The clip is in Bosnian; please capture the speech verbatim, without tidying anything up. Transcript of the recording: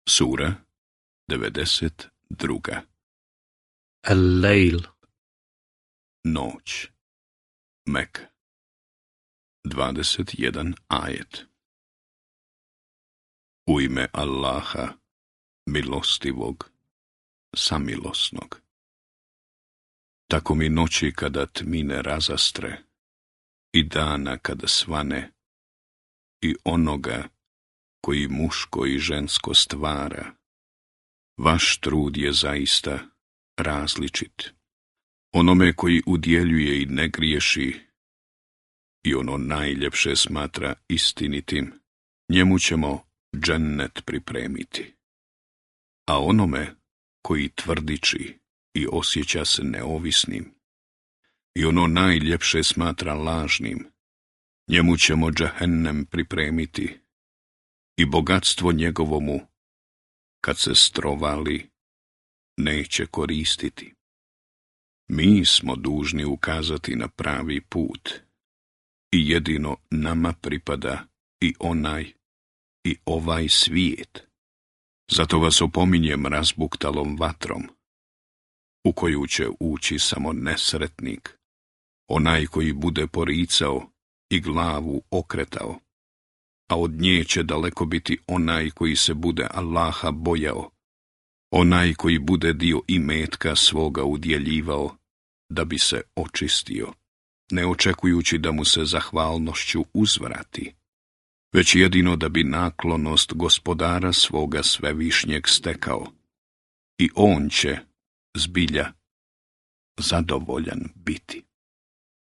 Sura devedeset druga. Al-Lejl. Noć. Mek. Dvadeset jedan ajet. U ime Allaha, milostivog, samilosnog. Tako mi noći kada tmine razastre, i dana kada svane, i onoga koji muško i žensko stvara. Vaš trud je zaista različit. Onome koji udjeljuje i ne griješi, i ono najljepše smatra istinitim, njemu ćemo džennet pripremiti. A onome koji tvrdiči i osjeća se neovisnim, i ono najljepše smatra lažnim, njemu ćemo džehennem pripremiti, i bogatstvo njegovomu, kad se strovali, neće koristiti. Mi smo dužni ukazati na pravi put, i jedino nama pripada i onaj i ovaj svijet. Zato vas opominjem razbuktalom vatrom, u koju će ući samo nesretnik, onaj koji bude poricao i glavu okretao, a od nje će daleko biti onaj koji se bude Allaha bojao, onaj koji bude dio imetka svoga udjeljivao, da bi se očistio, ne očekujući da mu se zahvalnošću uzvrati, već jedino da bi naklonost gospodara svoga svevišnjeg stekao, i on će, zbilja, zadovoljan biti.